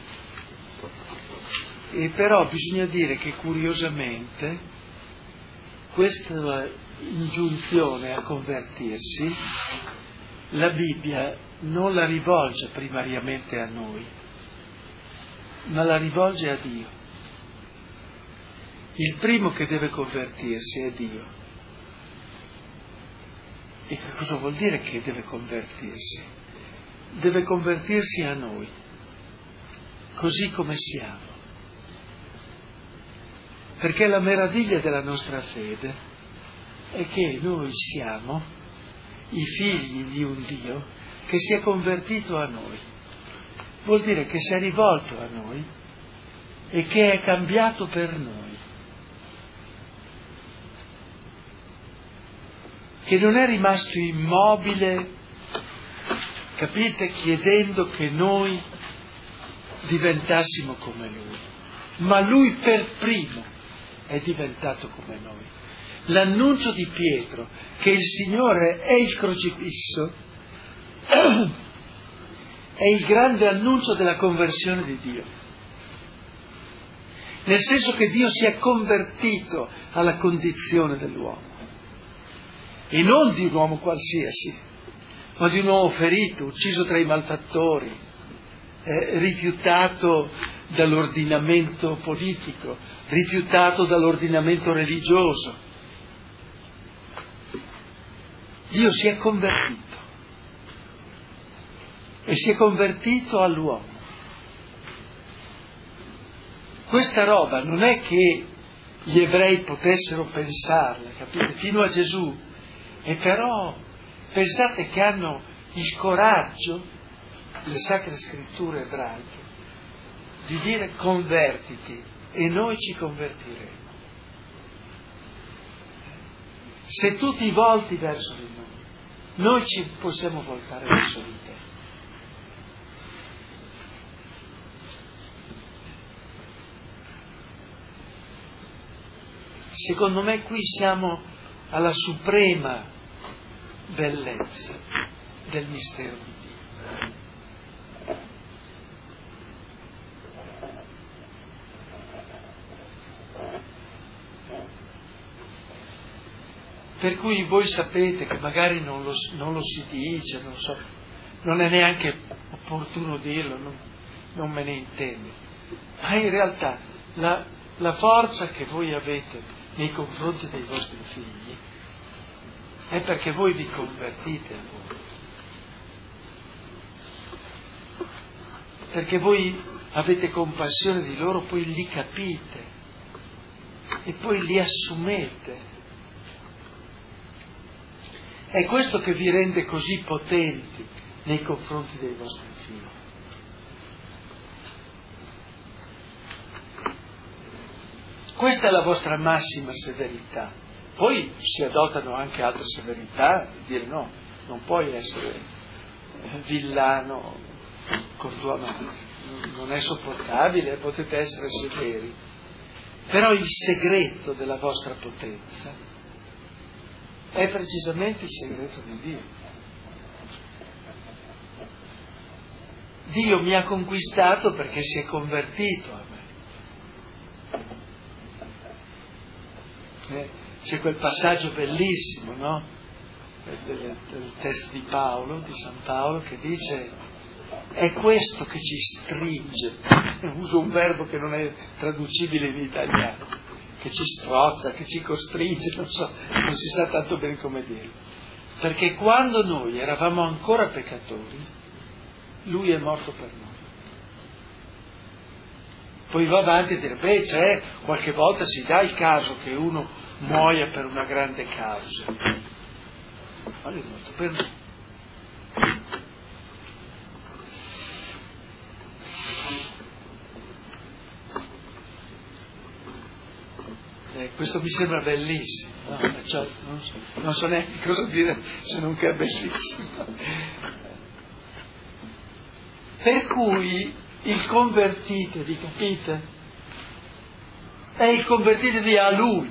e però bisogna dire che curiosamente questa ingiunzione a convertirsi la Bibbia non la rivolge primariamente a noi, ma la rivolge a Dio. Il primo che deve convertirsi è Dio. E che cosa vuol dire che deve convertirsi? Deve convertirsi a noi, così come siamo. Perché la meraviglia della nostra fede è che noi siamo i figli di un Dio che si è convertito a noi. Vuol dire che si è rivolto a noi e che è cambiato per noi. Che non è rimasto immobile, capite, chiedendo che noi diventassimo come Lui. Ma Lui per primo è diventato come noi. L'annuncio di Pietro che il Signore è il crocifisso è il grande annuncio della conversione di Dio, nel senso che Dio si è convertito alla condizione dell'uomo, e non di un uomo qualsiasi, ma di un uomo ferito, ucciso tra i malfattori, eh, rifiutato dall'ordinamento politico, rifiutato dall'ordinamento religioso. Dio si è convertito. E si è convertito all'uomo. Questa roba non è che gli ebrei potessero pensarla, capite? Fino a Gesù. E però pensate che hanno il coraggio, le sacre scritture ebraiche, di dire convertiti e noi ci convertiremo. Se tu ti volti verso di noi, noi ci possiamo voltare verso di te. Secondo me qui siamo alla suprema bellezza del mistero di Dio. Per cui voi sapete che magari non lo, non lo si dice, non so, non è neanche opportuno dirlo, non, non me ne intendo, ma in realtà la, la forza che voi avete nei confronti dei vostri figli è perché voi vi convertite a voi, perché voi avete compassione di loro, poi li capite e poi li assumete. È questo che vi rende così potenti nei confronti dei vostri figli. Questa è la vostra massima severità. Poi si adottano anche altre severità, di dire no, non puoi essere villano con tua madre, non è sopportabile, potete essere severi. Però il segreto della vostra potenza è precisamente il segreto di Dio. Dio mi ha conquistato perché si è convertito a me. Eh, c'è quel passaggio bellissimo, no? Del, del testo di Paolo, di San Paolo, che dice: è questo che ci stringe. Uso un verbo che non è traducibile in italiano, che ci strozza, che ci costringe, non so, non si sa tanto bene come dirlo. Perché quando noi eravamo ancora peccatori, Lui è morto per noi. Poi va avanti a dire, beh, c'è, qualche volta si dà il caso che uno muoia per una grande causa. Ma Lui è morto per noi. Eh, questo mi sembra bellissimo, no? Cioè, non, so, non so neanche cosa dire se non che è bellissimo. Per cui il convertitevi, capite? È il convertitevi a Lui.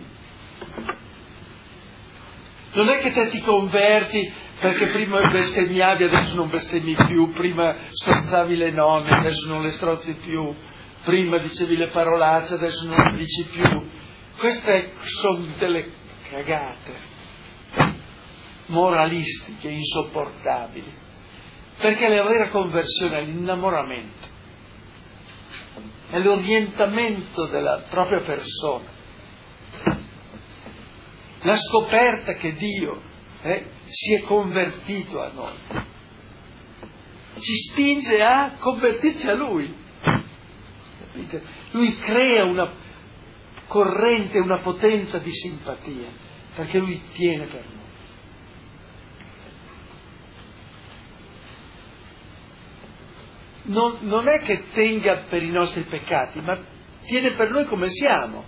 Non è che te ti converti perché prima bestemmiavi, adesso non bestemmi più, prima strozzavi le nonne, adesso non le strozzi più, prima dicevi le parolacce, adesso non le dici più. Queste sono delle cagate moralistiche, insopportabili, perché la vera conversione è l'innamoramento, è l'orientamento della propria persona, la scoperta che Dio eh, si è convertito a noi, ci spinge a convertirci a Lui. Capite? Lui crea una corrente, una potenza di simpatia, perché Lui tiene per noi. Non, non è che tenga per i nostri peccati, ma tiene per noi come siamo.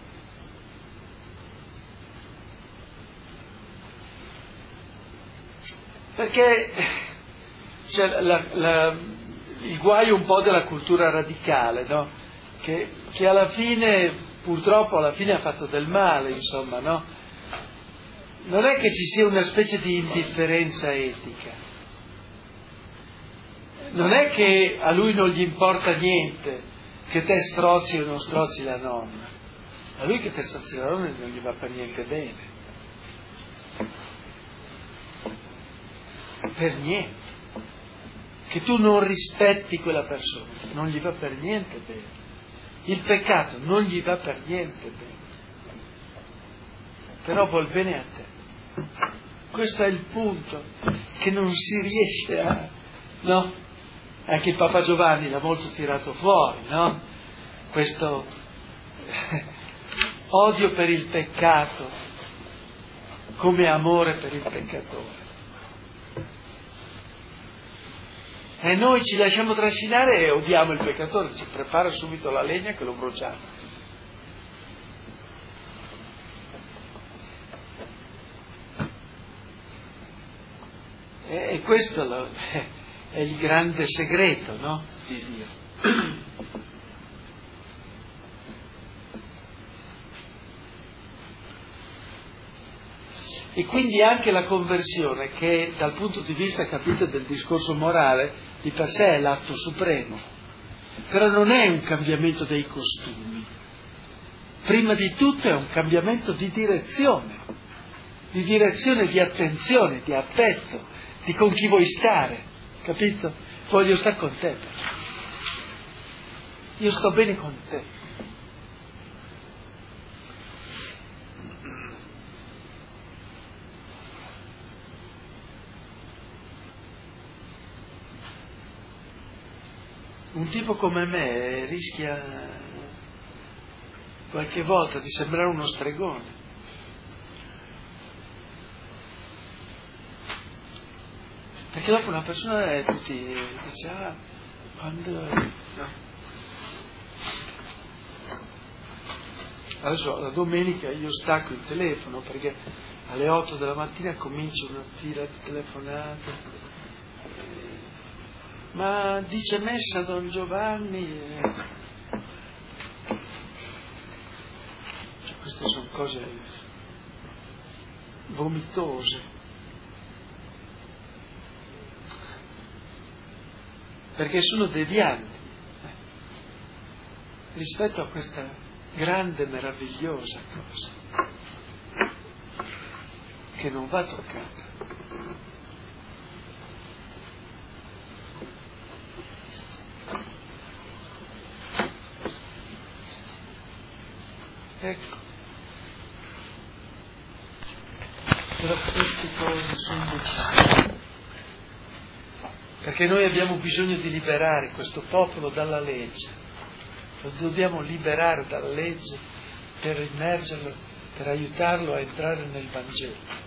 Perché cioè, la, la, il guaio un po' della cultura radicale, no? Che, che alla fine, purtroppo alla fine ha fatto del male, insomma, no? Non è che ci sia una specie di indifferenza etica. Non è che a lui non gli importa niente che te strozzi o non strozzi la nonna. A lui che te strozzi la nonna non gli va per niente bene. Per niente. Che tu non rispetti quella persona non gli va per niente bene. Il peccato non gli va per niente bene. Però vuol bene a te. Questo è il punto che non si riesce a... no? Anche il Papa Giovanni l'ha molto tirato fuori, no? Questo odio per il peccato come amore per il peccatore. E noi ci lasciamo trascinare e odiamo il peccatore, ci prepara subito la legna che lo bruciamo. E questo lo... è il grande segreto, no? Di Dio. E quindi anche la conversione, che dal punto di vista, capito, del discorso morale, di per sé è l'atto supremo, però non è un cambiamento dei costumi, prima di tutto è un cambiamento di direzione, di direzione, di attenzione, di affetto, di con chi vuoi stare, capito? Voglio stare con te, io sto bene con te. Un tipo come me rischia qualche volta di sembrare uno stregone. Perché dopo una persona ti dice, ah, quando... No. Adesso la domenica io stacco il telefono perché alle otto della mattina comincio una tira di telefonate. Ma dice messa Don Giovanni, cioè, queste sono cose vomitose, perché sono devianti rispetto a questa grande, meravigliosa cosa che non va toccata. Ecco, però queste cose sono decisive, perché noi abbiamo bisogno di liberare questo popolo dalla legge, lo dobbiamo liberare dalla legge per immergerlo, per aiutarlo a entrare nel Vangelo.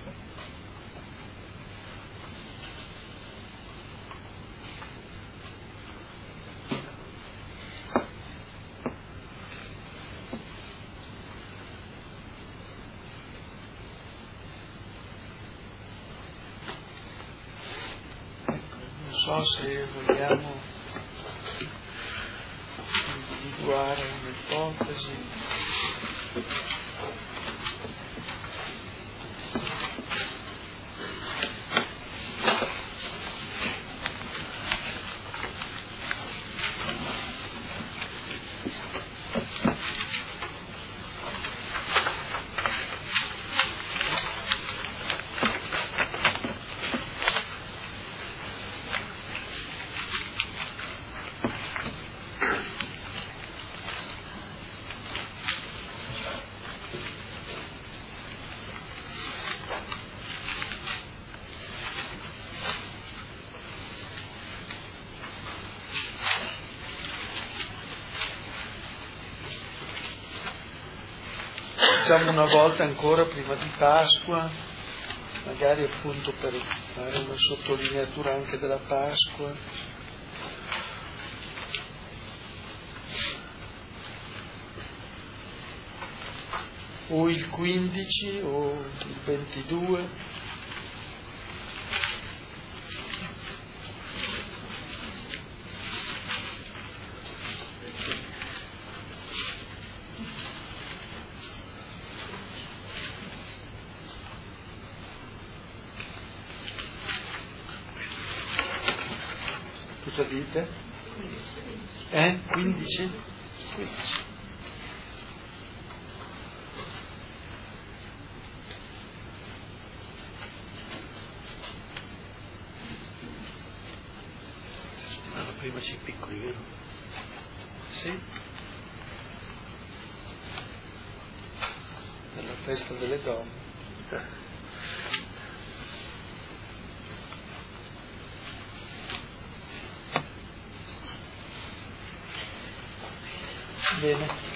Non so se vogliamo individuare un'ipotesi. Facciamo una volta ancora prima di Pasqua, magari appunto per fare una sottolineatura anche della Pasqua. O il quindici o il ventidue. Cosa dite? Eh? quindici? quindici. Allora, prima c'è piccoli, vero? Sì? Nella festa delle donne. Bene.